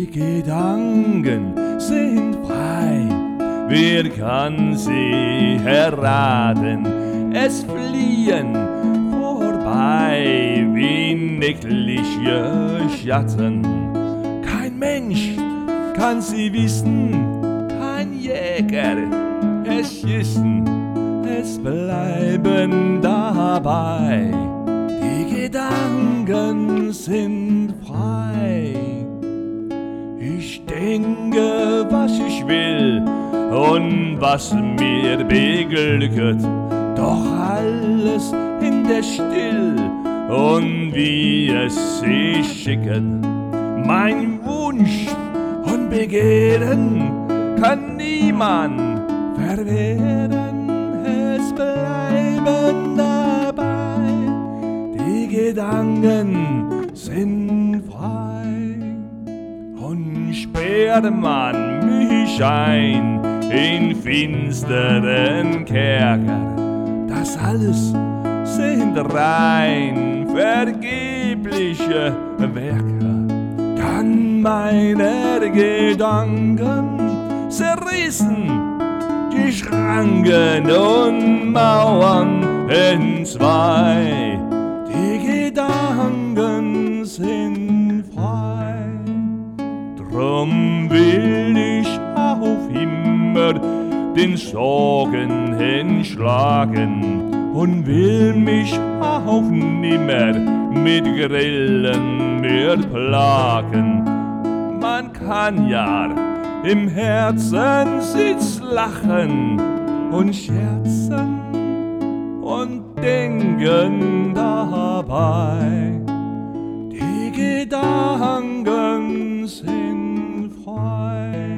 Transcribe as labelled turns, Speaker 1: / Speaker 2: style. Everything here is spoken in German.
Speaker 1: Die Gedanken sind frei, wer kann sie erraten? Es fliehen vorbei wie nächtliche Schatten. Kein Mensch kann sie wissen, kein Jäger erschießen. Es bleiben dabei, die Gedanken sind frei. Ich denke, was ich will und was mir beglückt, doch alles in der Still und wie es sich schickt. Mein Wunsch und Begehren kann niemand verwehren, es bleiben dabei, die Gedanken sind frei. Und sperrt man mich ein in finsteren Kerker, das alles sind rein vergebliche Werke. Kann meiner Gedanken zerrissen die Schranken und Mauern entzwei, die Gedanken sind frei. Drum will ich auf immer den Sorgen entschlagen und will mich auch nimmer mit Grillen mehr plagen. Man kann ja im Herzen sitz lachen und scherzen und denken dabei, die Gedanken sind frei.